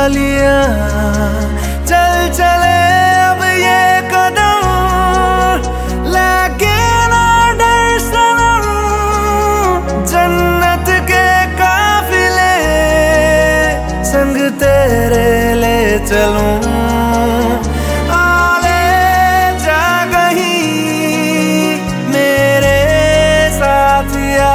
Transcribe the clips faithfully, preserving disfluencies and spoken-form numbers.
लिया, चल चले अब ये कदम, लगे ना डर सनम, जन्नत के काफिले संग तेरे ले चलूं। आले जा कहीं मेरे साथिया,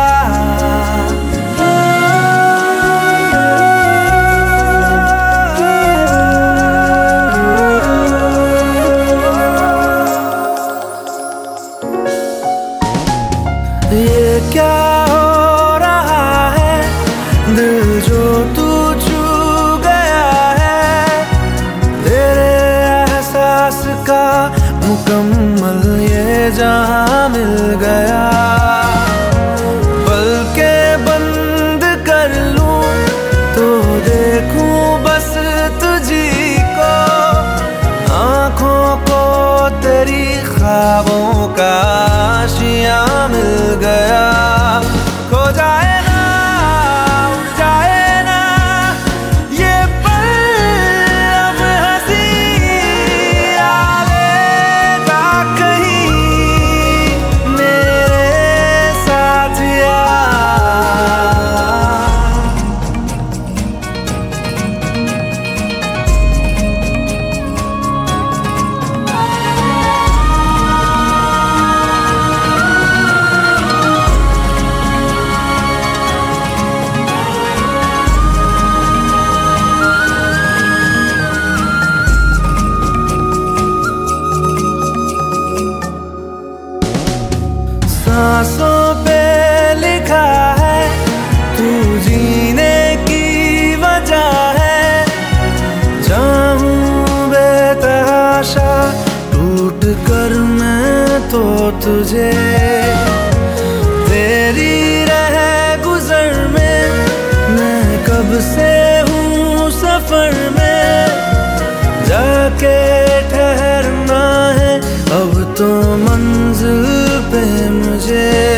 ये क्या हो रहा है, दिल जो तू छू गया है, तेरे एहसास का मुकम्मल ये जहां मिल गया। पलकें बंद कर लूं तो देखूं बस तुझी को, आंखों को तेरी ख्वाबों का आशियां मिल गया। खो जाए ना, उड़ जाए ना ये पल अब हंसी, आले जा कहीं मेरे साथिया। सांसों पे लिखा है तू जीने की वजह है, चाहूं बेतहाशा टूट कर मैं तो तुझे, तेरी रह गुजर में मैं कब से हूँ सफर में, जाके ठहरना है अब तो मंजिल पे मुझे।